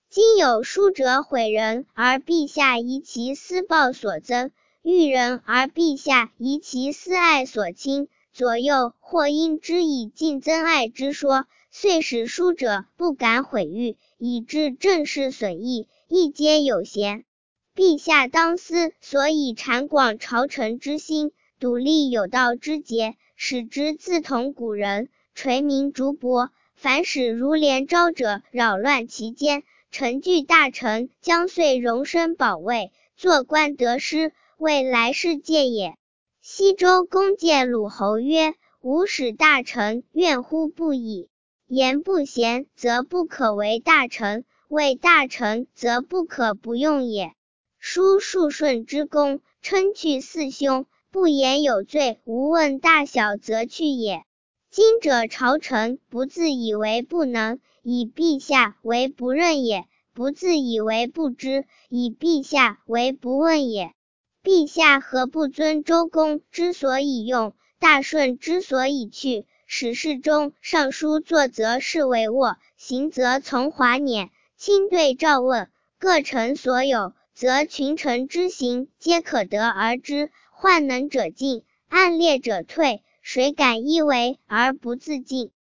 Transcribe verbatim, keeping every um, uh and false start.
今有书者毁人，而陛下疑其私报所增；欲人而陛下疑其私爱所轻，左右或因之以尽增爱之说，遂使书者不敢毁誉，以致政事损益，亦皆有嫌。陛下当思，所以阐广朝臣之心，笃立有道之节，使之自同古人，垂名竹帛。凡使如连招者扰乱其间，臣惧大臣将遂荣升保卫，做官得失，为来世戒也。西周公谏鲁侯曰：吾使大臣怨乎不已。言不贤，则不可为大臣；为大臣，则不可不用也。书数顺之功，称去四凶，不言有罪，无问大小，则去也。今者朝臣不自以为不能，以陛下为不任也；不自以为不知，以陛下为不问也。陛下何不遵周公之所以用，大顺之所以去？史事中，尚书作则是为渥，行则从华辇，亲对诏问，各臣所有，则群臣之行皆可得而知。患能者进，暗烈者退，谁敢依为而不自尽？